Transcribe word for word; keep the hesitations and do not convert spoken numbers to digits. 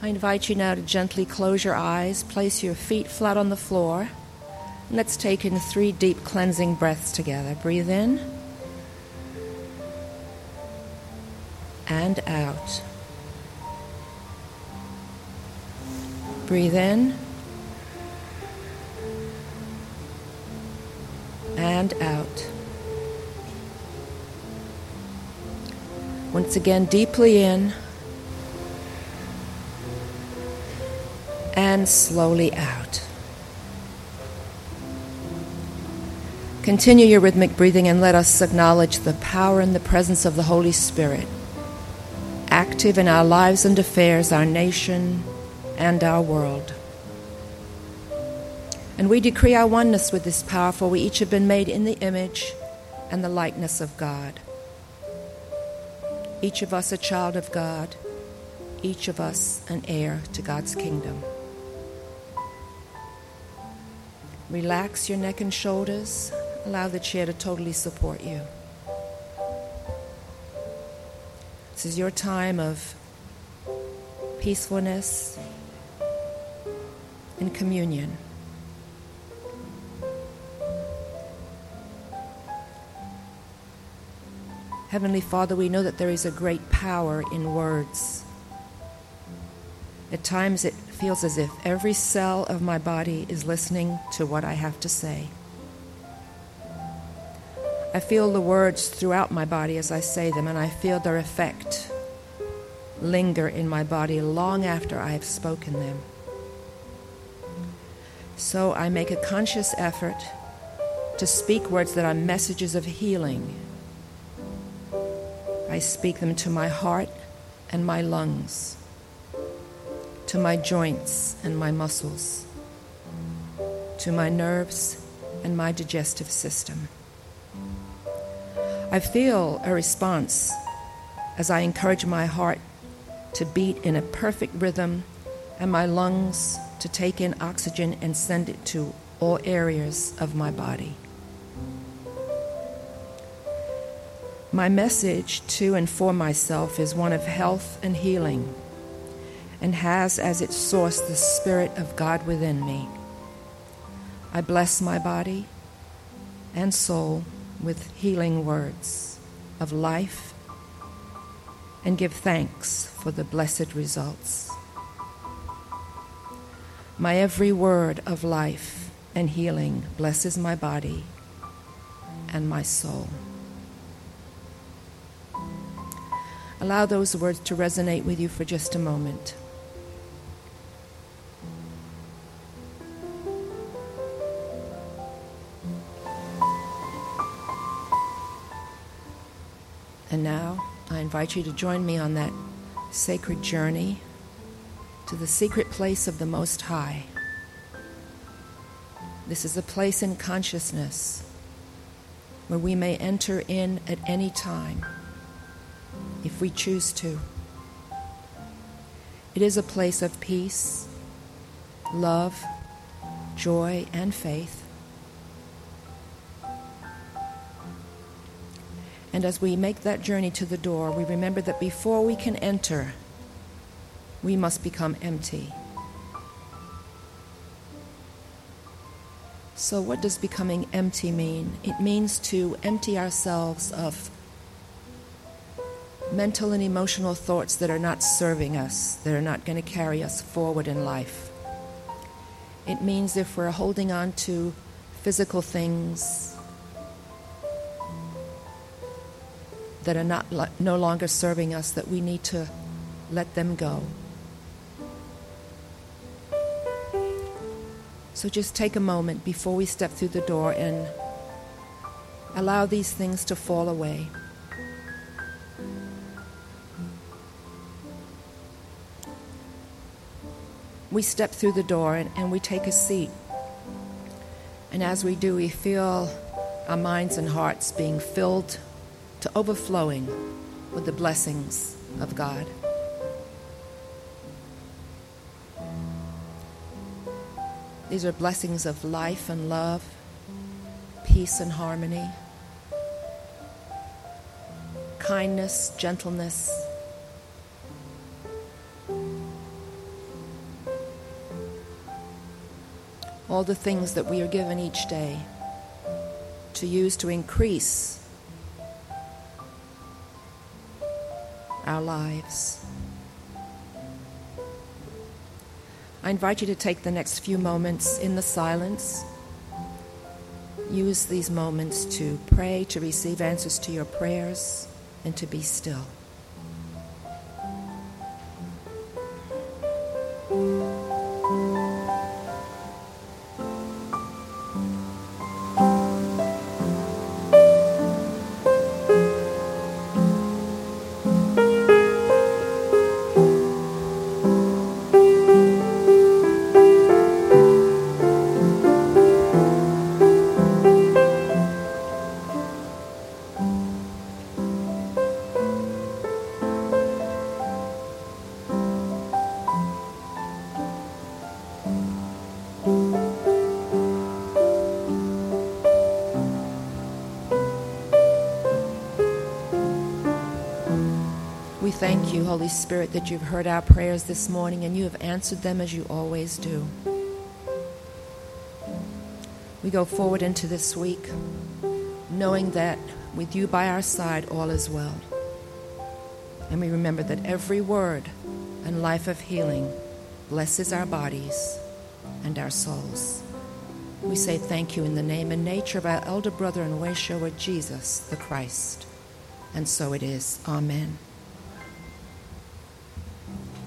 I invite you now to gently close your eyes, place your feet flat on the floor. And let's take in three deep cleansing breaths together. Breathe in and out. Breathe in and out. Once again, deeply in and slowly out. Continue your rhythmic breathing and let us acknowledge the power and the presence of the Holy Spirit, active in our lives and affairs, our nation, and our world. And we decree our oneness with this power, for we each have been made in the image and the likeness of God. Each of us a child of God, each of us an heir to God's kingdom. Relax your neck and shoulders. Allow the chair to totally support you. This is your time of peacefulness and communion. Heavenly Father, we know that there is a great power in words. At times it feels as if every cell of my body is listening to what I have to say. I feel the words throughout my body as I say them, and I feel their effect linger in my body long after I have spoken them. So I make a conscious effort to speak words that are messages of healing. I speak them to my heart and my lungs, to my joints and my muscles, to my nerves and my digestive system. I feel a response as I encourage my heart to beat in a perfect rhythm and my lungs to take in oxygen and send it to all areas of my body. My message to and for myself is one of health and healing, and has as its source the Spirit of God within me. I bless my body and soul with healing words of life and give thanks for the blessed results. My every word of life and healing blesses my body and my soul. Allow those words to resonate with you for just a moment. And now, I invite you to join me on that sacred journey to the secret place of the Most High. This is a place in consciousness where we may enter in at any time, if we choose to. It is a place of peace, love, joy, and faith. And as we make that journey to the door, we remember that before we can enter, we must become empty. So what does becoming empty mean? It means to empty ourselves of mental and emotional thoughts that are not serving us, that are not going to carry us forward in life. It means if we're holding on to physical things that are not no longer serving us, that we need to let them go. So just take a moment before we step through the door and allow these things to fall away. We step through the door and, and we take a seat. And as we do, we feel our minds and hearts being filled to overflowing with the blessings of God. These are blessings of life and love, peace and harmony, kindness, gentleness, all the things that we are given each day to use to increase our lives. I invite you to take the next few moments in the silence. Use these moments to pray, to receive answers to your prayers, and to be still. We thank you, Holy Spirit, that you've heard our prayers this morning and you have answered them as you always do. We go forward into this week knowing that with you by our side, all is well. And we remember that every word and life of healing blesses our bodies and our souls. We say thank you in the name and nature of our elder brother and way shower, Jesus the Christ. And so it is. Amen.